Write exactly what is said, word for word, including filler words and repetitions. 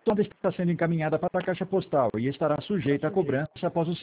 sonda está sendo encaminhada para a caixa postal e estará sujeita a cobrança após o